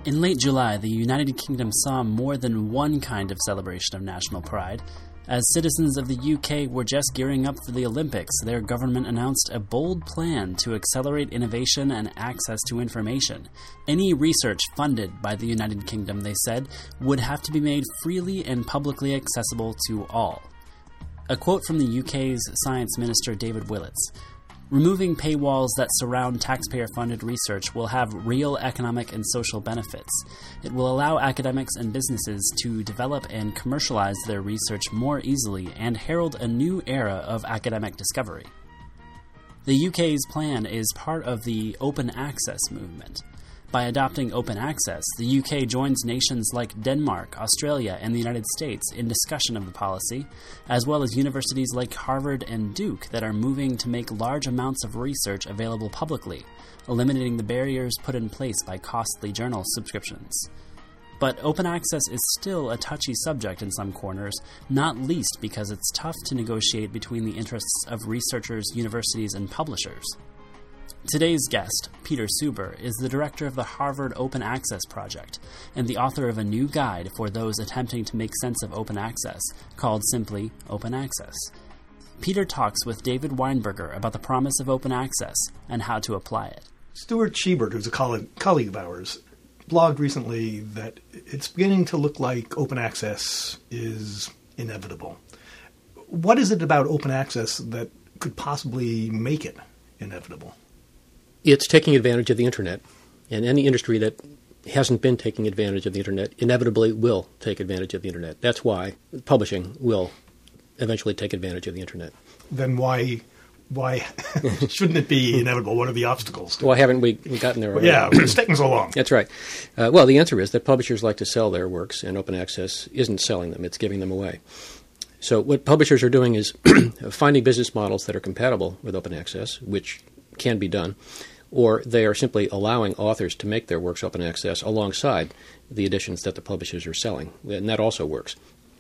In late July, the United Kingdom saw more than one kind of celebration of national pride. As citizens of the UK were just gearing up for the Olympics, their government announced a bold plan to accelerate innovation and access to information. Any research funded by the United Kingdom, they said, would have to be made freely and publicly accessible to all. A quote from the UK's Science Minister David Willetts: "Removing paywalls that surround taxpayer-funded research will have real economic and social benefits. It will allow academics and businesses to develop and commercialize their research more easily and herald a new era of academic discovery." The UK's plan is part of the open access movement. By adopting open access, the UK joins nations like Denmark, Australia, and the United States in discussion of the policy, as well as universities like Harvard and Duke that are moving to make large amounts of research available publicly, eliminating the barriers put in place by costly journal subscriptions. But open access is still a touchy subject in some corners, not least because it's tough to negotiate between the interests of researchers, universities, and publishers. Today's guest, Peter Suber, is the director of the Harvard Open Access Project and the author of a new guide for those attempting to make sense of open access, called simply Open Access. Peter talks with David Weinberger about the promise of open access and how to apply it. Stuart Schubert, who's a colleague of ours, blogged recently that it's beginning to look like open access is inevitable. What is it about open access that could possibly make it inevitable? It's taking advantage of the Internet, and any industry that hasn't been taking advantage of the Internet inevitably will take advantage of the Internet. That's why publishing will eventually take advantage of the Internet. Then why shouldn't it be inevitable? What are the obstacles? Why haven't we gotten there already? Yeah, it's taking so long. That's right. Well, the answer is that publishers like to sell their works, and open access isn't selling them, it's giving them away. So what publishers are doing is finding business models that are compatible with open access, which can be done, or they are simply allowing authors to make their works open access alongside the editions that the publishers are selling, and that also works.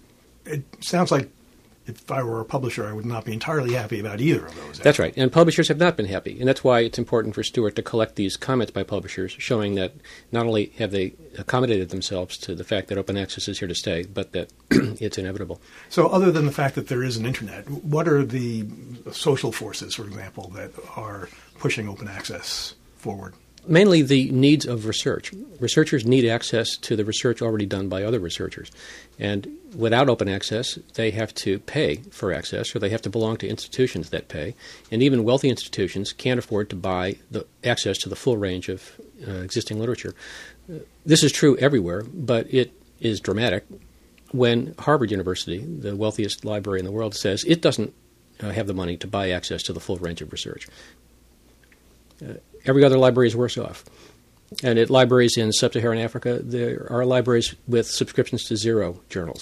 It sounds like if I were a publisher, I would not be entirely happy about either of those. That's right, and publishers have not been happy, and that's why it's important for Stuart to collect these comments by publishers showing that not only have they accommodated themselves to the fact that open access is here to stay, but that it's inevitable. So other than the fact that there is an Internet, what are the social forces, for example, that are pushing open access forward? Mainly the needs of research. Researchers need access to the research already done by other researchers. And without open access, they have to pay for access, or they have to belong to institutions that pay. And even wealthy institutions can't afford to buy the access to the full range of existing literature. This is true everywhere, but it is dramatic when Harvard University, the wealthiest library in the world, says it doesn't have the money to buy access to the full range of research. Every other library is worse off. And at libraries in sub-Saharan Africa, there are libraries with subscriptions to 0 journals.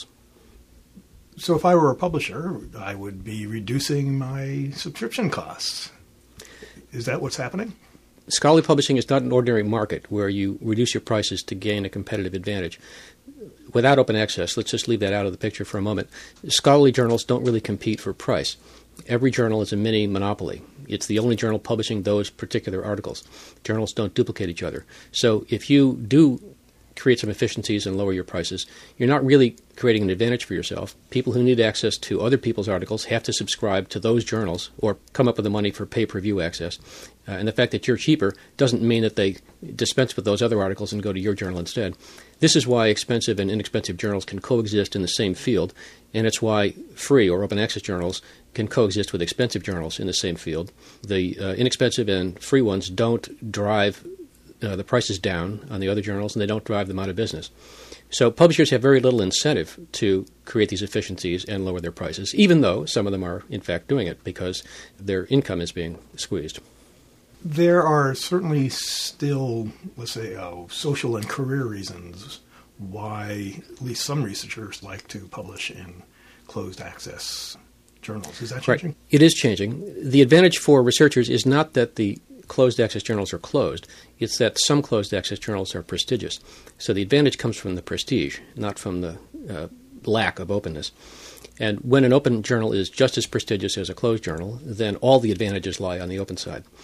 So if I were a publisher, I would be reducing my subscription costs. Is that what's happening? Scholarly publishing is not an ordinary market where you reduce your prices to gain a competitive advantage. Without open access, let's just leave that out of the picture for a moment, scholarly journals don't really compete for price. Every journal is a mini monopoly. It's the only journal publishing those particular articles. Journals don't duplicate each other. So if you do create some efficiencies and lower your prices, you're not really creating an advantage for yourself. People who need access to other people's articles have to subscribe to those journals or come up with the money for pay-per-view access. And the fact that you're cheaper doesn't mean that they dispense with those other articles and go to your journal instead. This is why expensive and inexpensive journals can coexist in the same field, and it's why free or open access journals can coexist with expensive journals in the same field. The inexpensive and free ones don't drive the prices down on the other journals, and they don't drive them out of business. So publishers have very little incentive to create these efficiencies and lower their prices, even though some of them are, in fact, doing it because their income is being squeezed. There are certainly still, let's say, social and career reasons why at least some researchers like to publish in closed access journals. Is that changing? Right. It is changing. The advantage for researchers is not that the closed access journals are closed. It's that some closed access journals are prestigious. So the advantage comes from the prestige, not from the lack of openness. And when an open journal is just as prestigious as a closed journal, then all the advantages lie on the open side.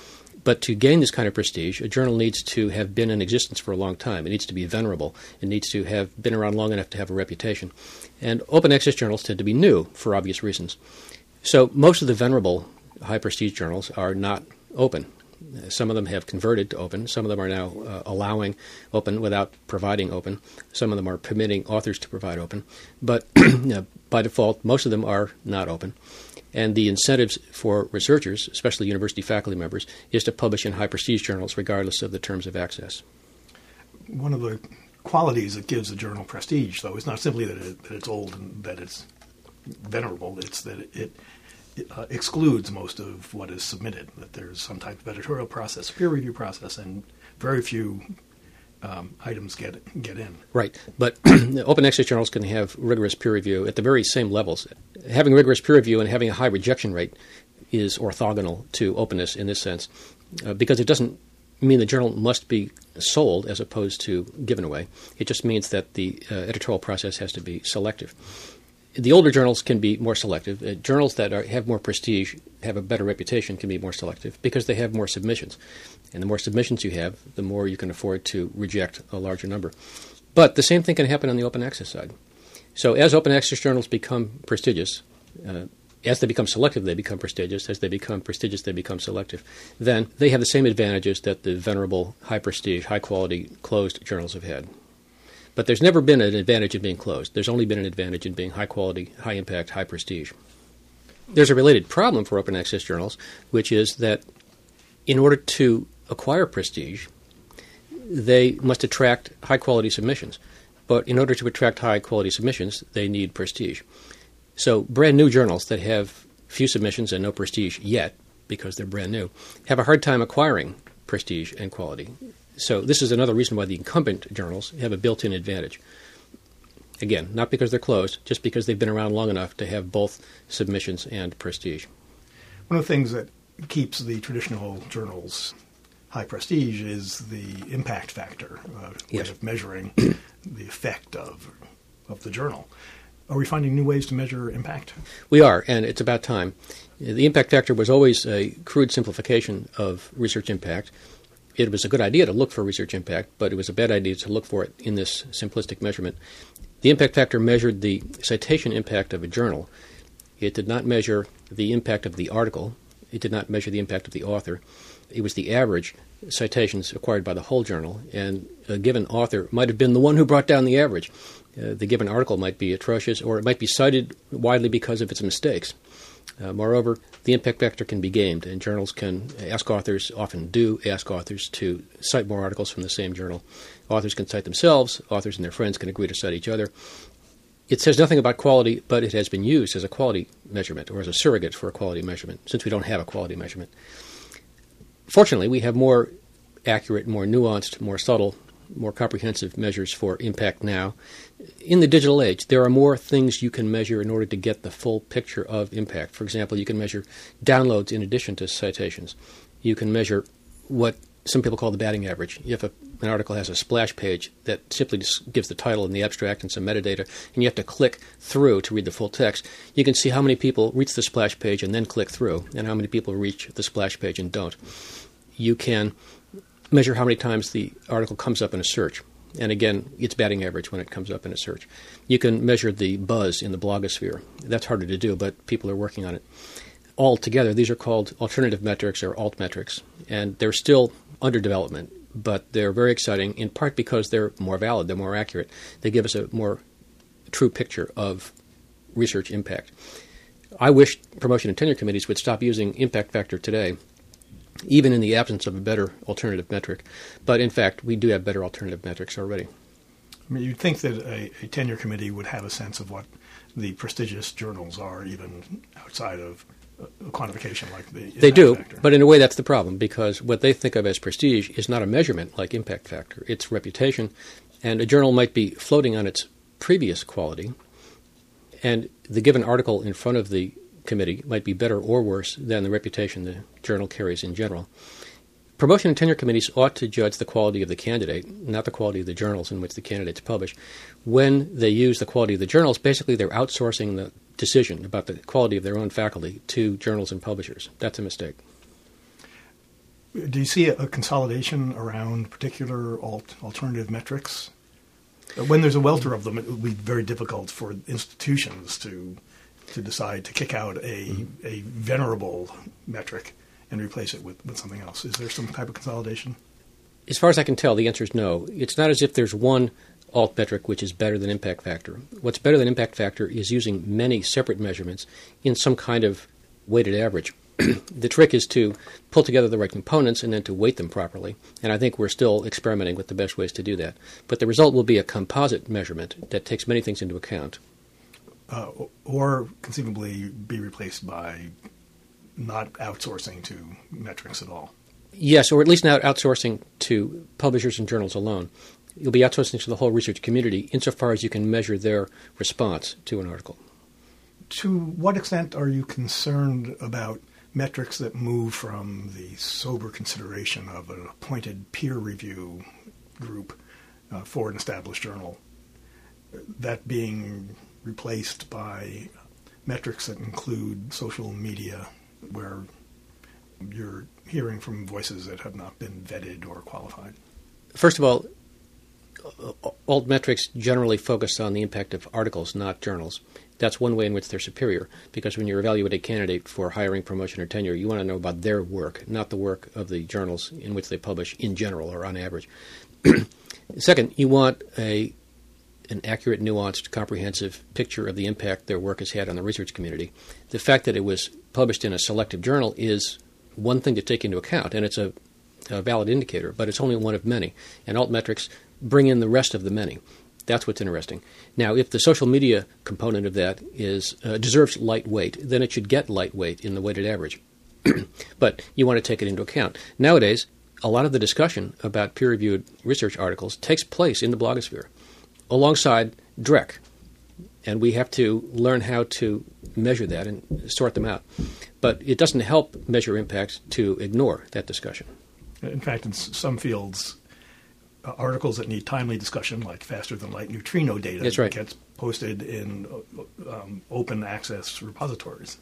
But to gain this kind of prestige, a journal needs to have been in existence for a long time. It needs to be venerable. It needs to have been around long enough to have a reputation. And open access journals tend to be new for obvious reasons. So most of the venerable high prestige journals are not open. Some of them have converted to open. Some of them are now allowing open without providing open. Some of them are permitting authors to provide open. But by default, most of them are not open. And the incentives for researchers, especially university faculty members, is to publish in high prestige journals regardless of the terms of access. One of the qualities that gives a journal prestige, though, is not simply that it's old and that it's venerable. It's that it excludes most of what is submitted, that there's some type of editorial process, peer review process, and very few items get in. Right, but open access journals can have rigorous peer review at the very same levels. Having rigorous peer review and having a high rejection rate is orthogonal to openness in this sense, because it doesn't mean the journal must be sold as opposed to given away. It just means that the editorial process has to be selective. The older journals can be more selective. Journals that have more prestige, have a better reputation, can be more selective because they have more submissions. And the more submissions you have, the more you can afford to reject a larger number. But the same thing can happen on the open access side. So as open access journals become prestigious, as they become selective, they become prestigious. As they become prestigious, they become selective. Then they have the same advantages that the venerable, high prestige, high quality, closed journals have had. But there's never been an advantage in being closed. There's only been an advantage in being high quality, high impact, high prestige. There's a related problem for open access journals, which is that in order to acquire prestige, they must attract high quality submissions. But in order to attract high quality submissions, they need prestige. So brand new journals that have few submissions and no prestige yet, because they're brand new, have a hard time acquiring prestige and quality. So this is another reason why the incumbent journals have a built-in advantage. Again, not because they're closed, just because they've been around long enough to have both submissions and prestige. One of the things that keeps the traditional journals high prestige is the impact factor, way of measuring the effect of the journal. Are we finding new ways to measure impact? We are, and it's about time. The impact factor was always a crude simplification of research impact. It was a good idea to look for research impact, but it was a bad idea to look for it in this simplistic measurement. The impact factor measured the citation impact of a journal. It did not measure the impact of the article. It did not measure the impact of the author. It was the average citations acquired by the whole journal, and a given author might have been the one who brought down the average. The given article might be atrocious, or it might be cited widely because of its mistakes. Moreover, the impact factor can be gamed, and journals can ask authors, often do ask authors, to cite more articles from the same journal. Authors can cite themselves. Authors and their friends can agree to cite each other. It says nothing about quality, but it has been used as a quality measurement or as a surrogate for a quality measurement, since we don't have a quality measurement. Fortunately, we have more accurate, more nuanced, more subtle, more comprehensive measures for impact now. In the digital age, there are more things you can measure in order to get the full picture of impact. For example, you can measure downloads in addition to citations. You can measure what some people call the batting average. If an article has a splash page that simply just gives the title and the abstract and some metadata, and you have to click through to read the full text, you can see how many people reach the splash page and then click through, and how many people reach the splash page and don't. You can measure how many times the article comes up in a search. And again, it's batting average when it comes up in a search. You can measure the buzz in the blogosphere. That's harder to do, but people are working on it. All together, these are called alternative metrics or alt metrics, and they're still under development, but they're very exciting, in part because they're more valid, they're more accurate. They give us a more true picture of research impact. I wish promotion and tenure committees would stop using impact factor today, even in the absence of a better alternative metric. But in fact, we do have better alternative metrics already. I mean, you'd think that a tenure committee would have a sense of what the prestigious journals are, even outside of a quantification like the impact They do, factor. but in a way that's the problem, because what they think of as prestige is not a measurement like impact factor. It's reputation, and a journal might be floating on its previous quality, and the given article in front of the committee might be better or worse than the reputation the journal carries in general. Promotion and tenure committees ought to judge the quality of the candidate, not the quality of the journals in which the candidates publish. When they use the quality of the journals, basically they're outsourcing the decision about the quality of their own faculty to journals and publishers. That's a mistake. Do you see a consolidation around particular alternative metrics? When there's a welter of them, it would be very difficult for institutions to decide to kick out a venerable metric and replace it with something else. Is there some type of consolidation? As far as I can tell, the answer is no. It's not as if there's one alt metric which is better than impact factor. What's better than impact factor is using many separate measurements in some kind of weighted average. The trick is to pull together the right components and then to weight them properly. And I think we're still experimenting with the best ways to do that. But the result will be a composite measurement that takes many things into account. Or conceivably be replaced by not outsourcing to metrics at all. Yes, or at least not outsourcing to publishers and journals alone. You'll be outsourcing to the whole research community insofar as you can measure their response to an article. To what extent are you concerned about metrics that move from the sober consideration of an appointed peer review group for an established journal, that being replaced by metrics that include social media where you're hearing from voices that have not been vetted or qualified? First of all, alt metrics generally focus on the impact of articles, not journals. That's one way in which they're superior, because when you evaluate a candidate for hiring, promotion, or tenure, you want to know about their work, not the work of the journals in which they publish in general or on average. Second, you want an accurate, nuanced, comprehensive picture of the impact their work has had on the research community. The fact that it was published in a selective journal is one thing to take into account, and it's a valid indicator, but it's only one of many. And alt metrics bring in the rest of the many. That's what's interesting. Now, if the social media component of that deserves lightweight, then it should get lightweight in the weighted average. But you want to take it into account. Nowadays, a lot of the discussion about peer-reviewed research articles takes place in the blogosphere alongside DREC. And we have to learn how to measure that and sort them out. But it doesn't help measure impact to ignore that discussion. In fact, in some fields, articles that need timely discussion, like faster-than-light neutrino data, That's right, gets posted in open access repositories.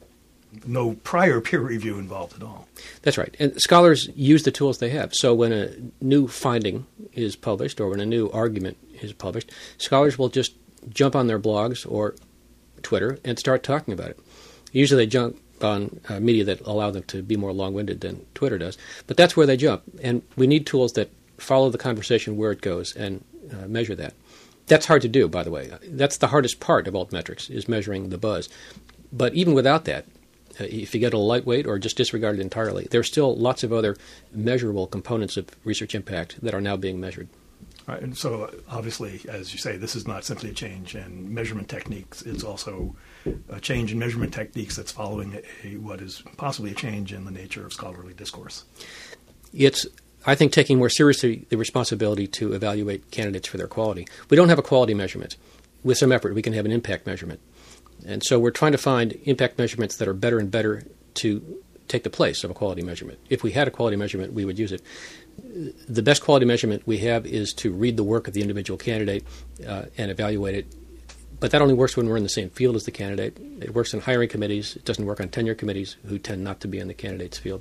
No prior peer review involved at all. That's right. And scholars use the tools they have. So when a new finding is published or when a new argument is published, scholars will just jump on their blogs or Twitter and start talking about it. Usually they jump on media that allow them to be more long-winded than Twitter does. But that's where they jump. And we need tools that follow the conversation where it goes and measure that. That's hard to do, by the way. That's the hardest part of altmetrics, is measuring the buzz. But even without that, if you get a lightweight or just disregard it entirely, there's still lots of other measurable components of research impact that are now being measured. Right, and so obviously, as you say, this is not simply a change in measurement techniques. It's also a change in measurement techniques that's following what is possibly a change in the nature of scholarly discourse. It's, I think, taking more seriously the responsibility to evaluate candidates for their quality. We don't have a quality measurement. With some effort, we can have an impact measurement. And so we're trying to find impact measurements that are better and better to take the place of a quality measurement. If we had a quality measurement, we would use it. The best quality measurement we have is to read the work of the individual candidate and evaluate it. But that only works when we're in the same field as the candidate. It works in hiring committees. It doesn't work on tenure committees, who tend not to be in the candidate's field.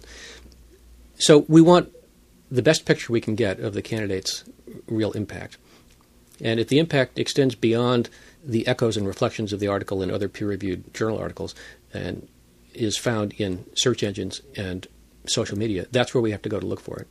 So we want the best picture we can get of the candidate's real impact. And if the impact extends beyond the echoes and reflections of the article in other peer-reviewed journal articles and is found in search engines and social media, that's where we have to go to look for it.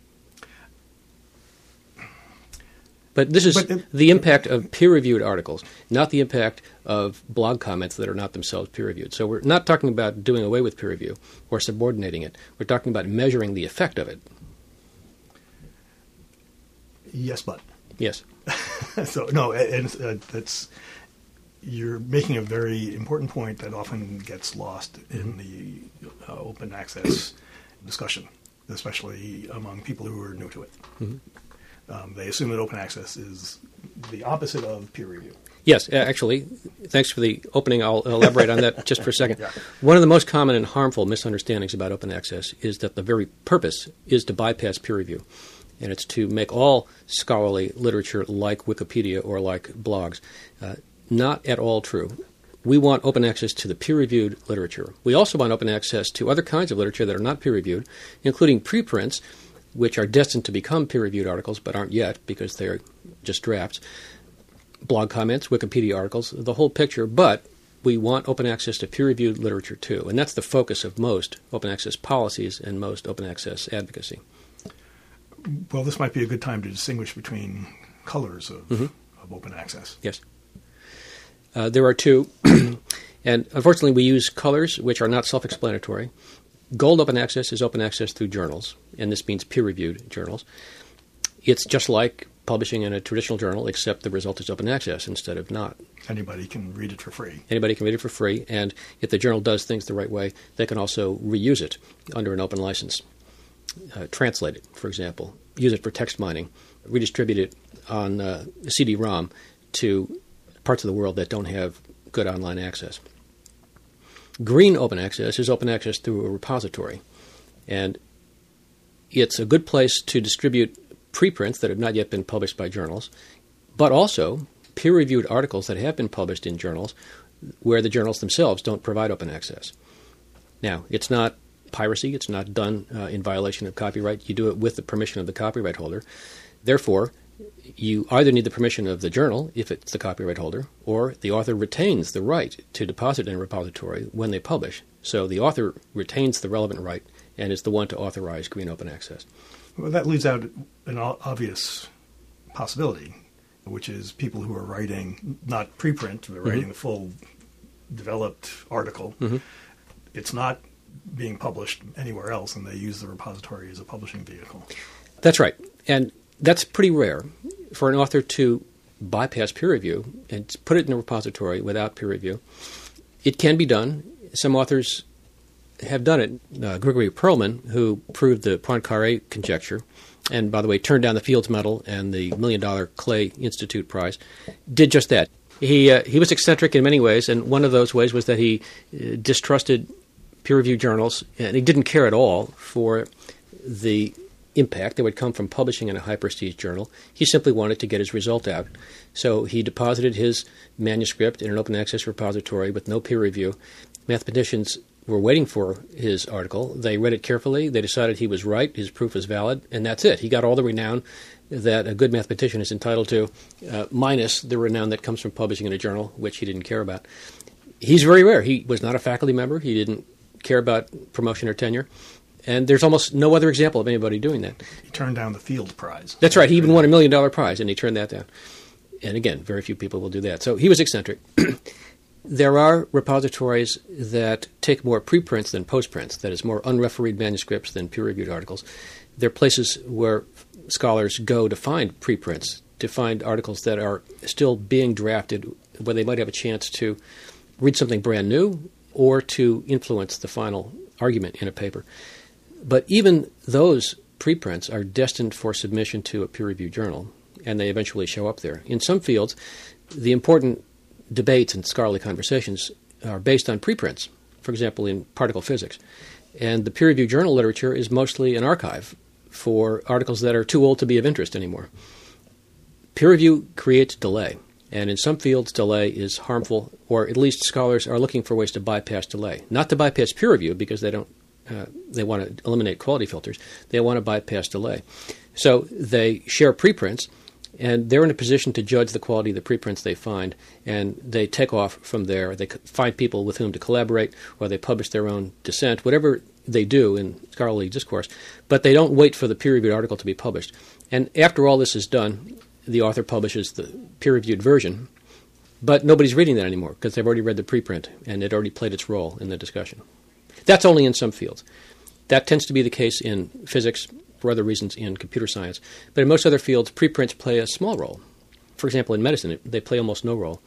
But this is the impact of peer-reviewed articles, not the impact of blog comments that are not themselves peer-reviewed. So we're not talking about doing away with peer review or subordinating it. We're talking about measuring the effect of it. Yes, but. Yes. So, no, and that's, you're making a very important point that often gets lost in the open access discussion, especially among people who are new to it. Mm-hmm. They assume that open access is the opposite of peer review. Yes, actually, thanks for the opening. I'll elaborate on that just for a second. Yeah. One of the most common and harmful misunderstandings about open access is that the very purpose is to bypass peer review. And it's to make all scholarly literature like Wikipedia or like blogs. Not at all true. we want open access to the peer-reviewed literature. We also want open access to other kinds of literature that are not peer-reviewed, including preprints, which are destined to become peer-reviewed articles but aren't yet because they're just drafts, blog comments, Wikipedia articles, the whole picture, but we want open access to peer-reviewed literature too, and that's the focus of most open access policies and most open access advocacy. Well, this might be a good time to distinguish between colors of open access. Yes. There are two, and unfortunately we use colors which are not self-explanatory. Gold open access is open access through journals, and this means peer-reviewed journals. It's just like publishing in a traditional journal, except the result is open access instead of not. Anybody can read it for free. Anybody can read it for free, and if the journal does things the right way, they can also reuse it under an open license. Translate it, for example, use it for text mining, redistribute it on CD-ROM to parts of the world that don't have good online access. Green open access is open access through a repository, and it's a good place to distribute preprints that have not yet been published by journals, but also peer-reviewed articles that have been published in journals where the journals themselves don't provide open access. Now, it's not piracy. It's not done in violation of copyright. You do it with the permission of the copyright holder. Therefore, you either need the permission of the journal, if it's the copyright holder, or the author retains the right to deposit in a repository when they publish. So the author retains the relevant right and is the one to authorize green open access. Well, that leaves out an obvious possibility, which is people who are writing not preprint, they're writing the full developed article. It's not being published anywhere else, and they use the repository as a publishing vehicle. That's right. And that's pretty rare for an author to bypass peer review and put it in a repository without peer review. It can be done. Some authors have done it. Gregory Perelman, who proved the Poincaré conjecture, and by the way, turned down the Fields Medal and the $1 Million Clay Institute Prize, did just that. He was eccentric in many ways, and one of those ways was that he distrusted peer-reviewed journals, and he didn't care at all for the impact that would come from publishing in a high-prestige journal. He simply wanted to get his result out. So he deposited his manuscript in an open-access repository with no peer review. Mathematicians were waiting for his article. They read it carefully. They decided he was right, his proof was valid, and that's it. He got all the renown that a good mathematician is entitled to, minus the renown that comes from publishing in a journal, which he didn't care about. He's very rare. He was not a faculty member. He didn't care about promotion or tenure. And there's almost no other example of anybody doing that. He turned down the Fields Prize. That's right. He even won a $1 Million Prize, and he turned that down. And again, very few people will do that. So he was eccentric. There are repositories that take more preprints than postprints, that is, more unrefereed manuscripts than peer-reviewed articles. They're places where scholars go to find preprints, to find articles that are still being drafted, where they might have a chance to read something brand new or to influence the final argument in a paper. But even those preprints are destined for submission to a peer-reviewed journal, and they eventually show up there. In some fields, the important debates and scholarly conversations are based on preprints, for example, in particle physics. And the peer-reviewed journal literature is mostly an archive for articles that are too old to be of interest anymore. Peer review creates delay, and in some fields, delay is harmful, or at least scholars are looking for ways to bypass delay. Not to bypass peer review, because they want to eliminate quality filters. They want to bypass delay. So they share preprints, and they're in a position to judge the quality of the preprints they find, and they take off from there. They find people with whom to collaborate, or they publish their own dissent, whatever they do in scholarly discourse. But they don't wait for the peer-reviewed article to be published. And after all this is done, the author publishes the peer-reviewed version, but nobody's reading that anymore because they've already read the preprint, and it already played its role in the discussion. That's only in some fields. That tends to be the case in physics, for other reasons in computer science. But in most other fields, preprints play a small role. For example, in medicine, they play almost no role.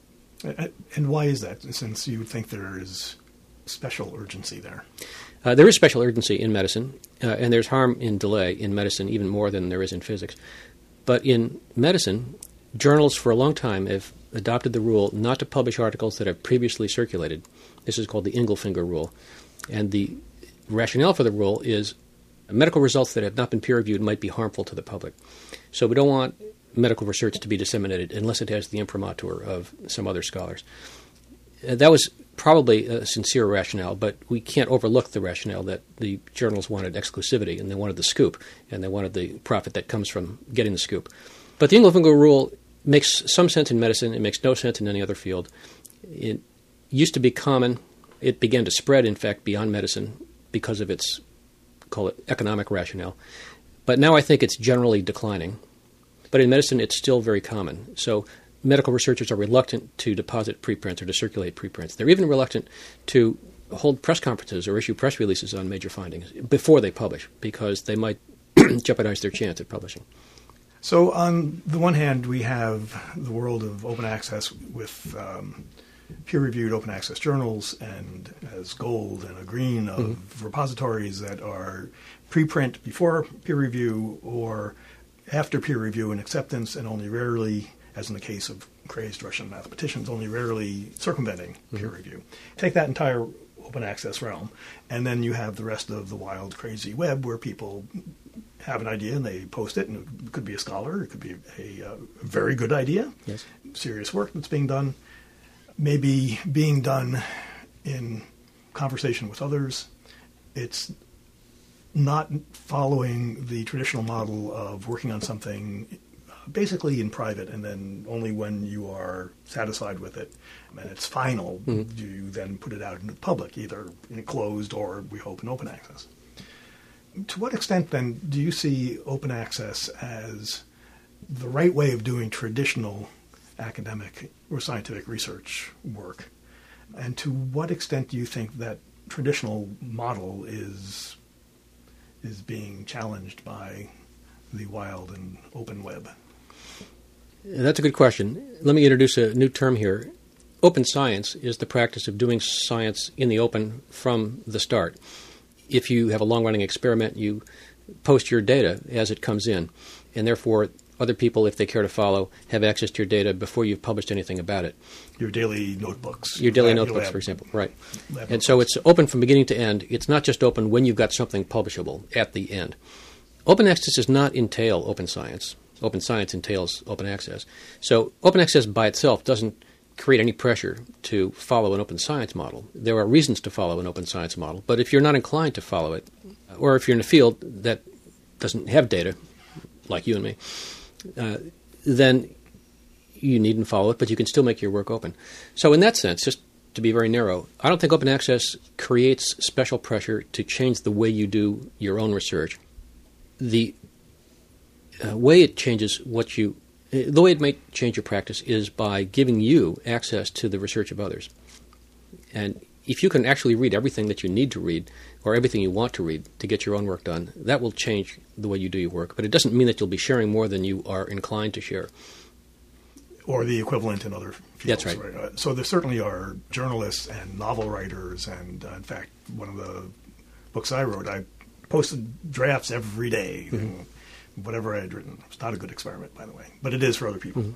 And why is that, since you think there is special urgency there? There is special urgency in medicine, and there's harm in delay in medicine even more than there is in physics. But in medicine, journals for a long time have adopted the rule not to publish articles that have previously circulated. This is called the Ingelfinger rule. And the rationale for the rule is medical results that have not been peer-reviewed might be harmful to the public. So we don't want medical research to be disseminated unless it has the imprimatur of some other scholars. that was probably a sincere rationale, but we can't overlook the rationale that the journals wanted exclusivity, and they wanted the scoop, and they wanted the profit that comes from getting the scoop. But the Engel-Finkel rule makes some sense in medicine. It makes no sense in any other field. It used to be common. It began to spread, in fact, beyond medicine because of its, call it, economic rationale. But now I think it's generally declining. But in medicine, it's still very common. So medical researchers are reluctant to deposit preprints or to circulate preprints. They're even reluctant to hold press conferences or issue press releases on major findings before they publish, because they might jeopardize their chance at publishing. So on the one hand, we have the world of open access with peer-reviewed open access journals and as gold and a green of repositories that are preprint before peer review or after peer review and acceptance, and only rarely, as in the case of crazed Russian mathematicians, only rarely circumventing peer review. Take that entire open access realm, and then you have the rest of the wild, crazy web where people have an idea and they post it, and it could be a scholar, it could be a very good idea, yes, serious work that's being done, maybe being done in conversation with others. It's not following the traditional model of working on something basically in private, and then only when you are satisfied with it and it's final do you then put it out into the public, either in closed or, we hope, in open access. To what extent, then, do you see open access as the right way of doing traditional academic or scientific research work? And to what extent do you think that traditional model is being challenged by the wild and open web? That's a good question. Let me introduce a new term here. Open science is the practice of doing science in the open from the start. If you have a long-running experiment, you post your data as it comes in, and therefore other people, if they care to follow, have access to your data before you've published anything about it. Your daily notebooks. Your daily notebooks, for example. Right. And so it's open from beginning to end. It's not just open when you've got something publishable at the end. Open access does not entail open science. Open science entails open access. So open access by itself doesn't create any pressure to follow an open science model. There are reasons to follow an open science model, but if you're not inclined to follow it, or if you're in a field that doesn't have data, like you and me, then you needn't follow it, but you can still make your work open. So in that sense, just to be very narrow, I don't think open access creates special pressure to change the way you do your own research. The way it changes the way it might change your practice is by giving you access to the research of others. And if you can actually read everything that you need to read, or everything you want to read to get your own work done, that will change the way you do your work. But it doesn't mean that you'll be sharing more than you are inclined to share. Or the equivalent in other fields. That's right. So there certainly are journalists and novel writers, and in fact, one of the books I wrote, I posted drafts every day, whatever I had written. It's not a good experiment, by the way, but it is for other people.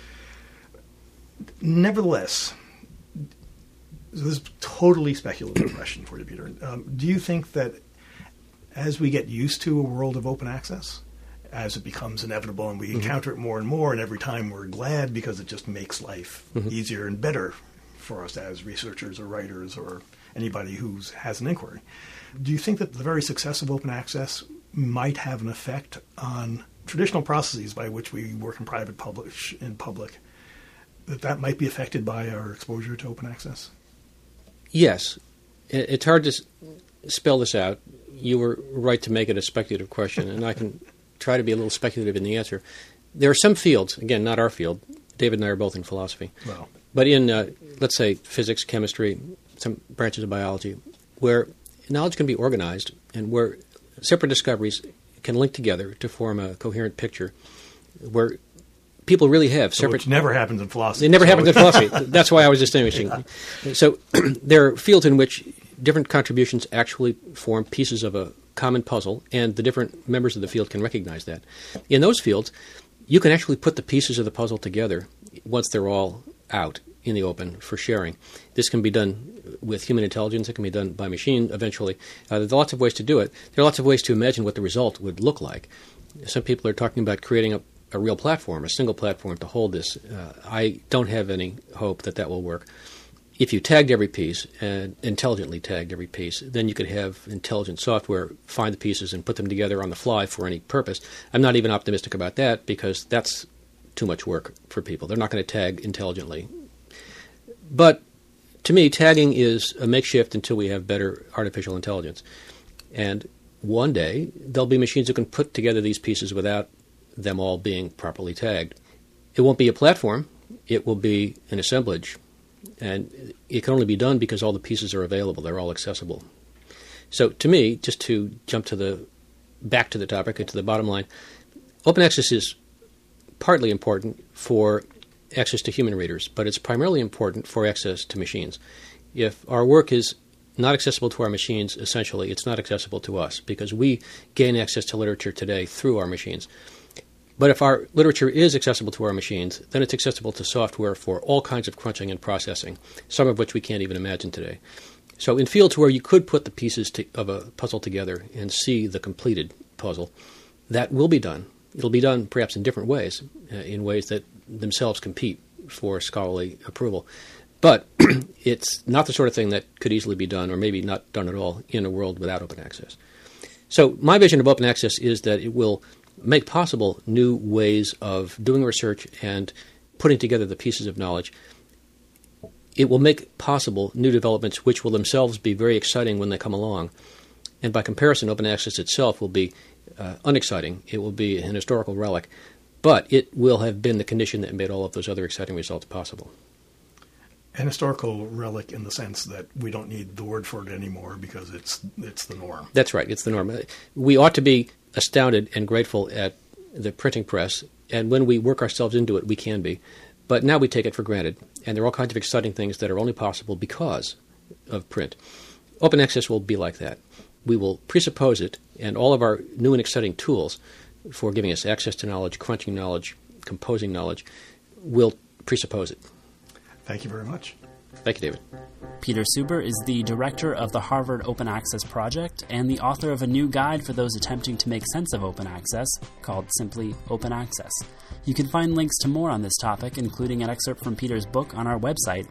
Nevertheless, this is a totally speculative question for you, Peter. Do you think that as we get used to a world of open access, as it becomes inevitable and we encounter it more and more, and every time we're glad because it just makes life easier and better for us as researchers or writers or anybody who has an inquiry, do you think that the very success of open access might have an effect on traditional processes by which we work in private, publish in public, that might be affected by our exposure to open access? Yes. It's hard to spell this out. You were right to make it a speculative question, and I can try to be a little speculative in the answer. There are some fields, again, not our field. David and I are both in philosophy. Well, but in, let's say, physics, chemistry, some branches of biology, where knowledge can be organized and where separate discoveries can link together to form a coherent picture, where people really have separate... Which never happens in philosophy. It never happens in philosophy. That's why I was distinguishing. So there are fields in which different contributions actually form pieces of a common puzzle, and the different members of the field can recognize that. In those fields, you can actually put the pieces of the puzzle together once they're all out in the open for sharing. This can be done with human intelligence. It can be done by machine eventually. There are lots of ways to do it. There are lots of ways to imagine what the result would look like. Some people are talking about creating a real platform, a single platform to hold this. I don't have any hope that that will work. if you tagged every piece and intelligently tagged every piece, then you could have intelligent software find the pieces and put them together on the fly for any purpose. I'm not even optimistic about that because that's too much work for people. They're not going to tag intelligently. But to me, tagging is a makeshift until we have better artificial intelligence. And one day, there'll be machines that can put together these pieces without them all being properly tagged. It won't be a platform. It will be an assemblage. And it can only be done because all the pieces are available. They're all accessible. So to me, just to jump back to the topic and to the bottom line, open access is partly important for access to human readers, but it's primarily important for access to machines. If our work is not accessible to our machines, essentially, it's not accessible to us because we gain access to literature today through our machines. But if our literature is accessible to our machines, then it's accessible to software for all kinds of crunching and processing, some of which we can't even imagine today. So in fields where you could put the pieces of a puzzle together and see the completed puzzle, that will be done. It'll be done perhaps in different ways, in ways that themselves compete for scholarly approval. But it's not the sort of thing that could easily be done, or maybe not done at all, in a world without open access. So my vision of open access is that it will make possible new ways of doing research and putting together the pieces of knowledge. It will make possible new developments which will themselves be very exciting when they come along. And by comparison, open access itself will be unexciting. It will be an historical relic. But it will have been the condition that made all of those other exciting results possible. An historical relic in the sense that we don't need the word for it anymore because it's the norm. That's right. It's the norm. We ought to be astounded and grateful at the printing press, and when we work ourselves into it, we can be. But now we take it for granted, and there are all kinds of exciting things that are only possible because of print. Open access will be like that. We will presuppose it, and all of our new and exciting tools for giving us access to knowledge, crunching knowledge, composing knowledge, will presuppose it. Thank you very much. Thank you, David. Peter Suber is the director of the Harvard Open Access Project and the author of a new guide for those attempting to make sense of open access called simply Open Access. You can find links to more on this topic, including an excerpt from Peter's book on our website,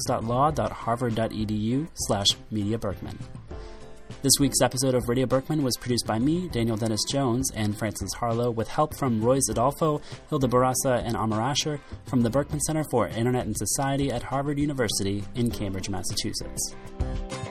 blogs.law.harvard.edu/Media Berkman. This week's episode of Radio Berkman was produced by me, Daniel Dennis Jones, and Francis Harlow, with help from Royce Adolfo, Hilda Barasa, and Amar Asher from the Berkman Center for Internet and Society at Harvard University in Cambridge, Massachusetts.